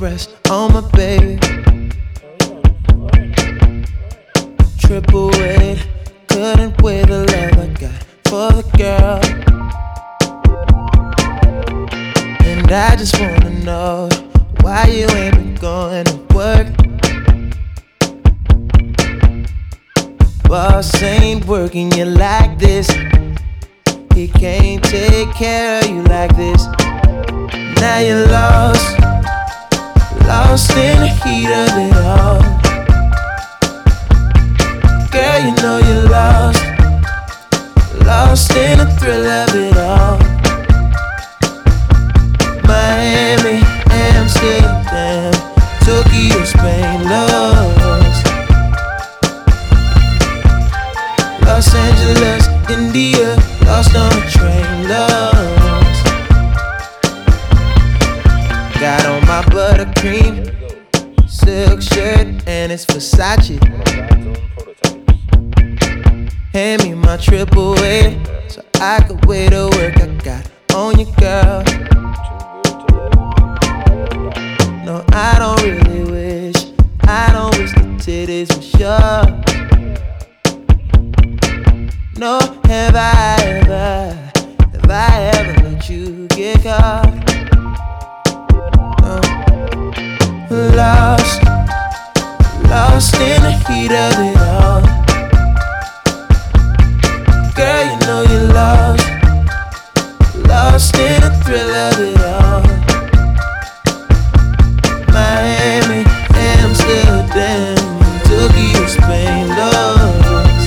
breast on my baby. Triple weight, couldn't weigh the love I got for the girl. And I just wanna know why you ain't been going to work. Boss ain't working you like this. He can't take care of you like this. Now you're lost, lost in the heat of it all. Girl, you know you're lost, lost in the thrill of it all. Miami, Amsterdam, Tokyo, Spain, lost. Los Angeles, India, lost on a train, lost. Got on my buttercream silk shirt and it's Versace. Hand me my triple weight so I could weigh the work I got on you, girl. No, I don't really wish, I don't wish the titties were sure. No, have I ever let you get caught? No. Lost, lost in the heat of it all. Girl, you know you're lost, lost in the thrill of it all. Miami, Amsterdam, Tokyo, Spain, lost.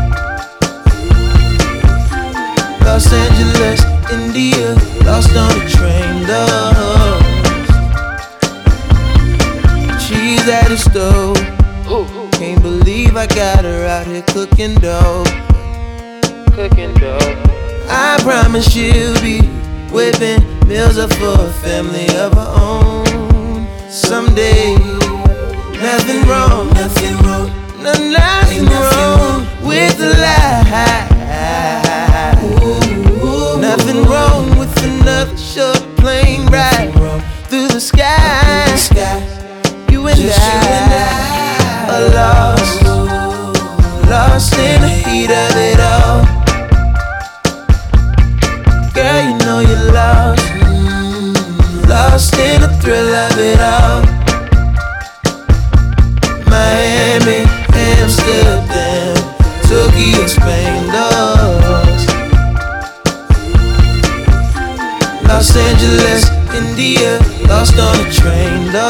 Los Angeles, India, lost on the train, lost. She's at the stove, can't believe I got her out here cooking dough. I promise she'll be whipping meals up for a family of her own someday. Nothing wrong, nothing wrong, nothing wrong with the lie. Nothing wrong with another short plane ride through the sky. You and I are lost, lost in the heat of it all. Girl, you know you're lost, lost in the thrill of it all. Miami, Amsterdam, Tokyo, Spain, lost. Los Angeles, India, lost on a train, lost.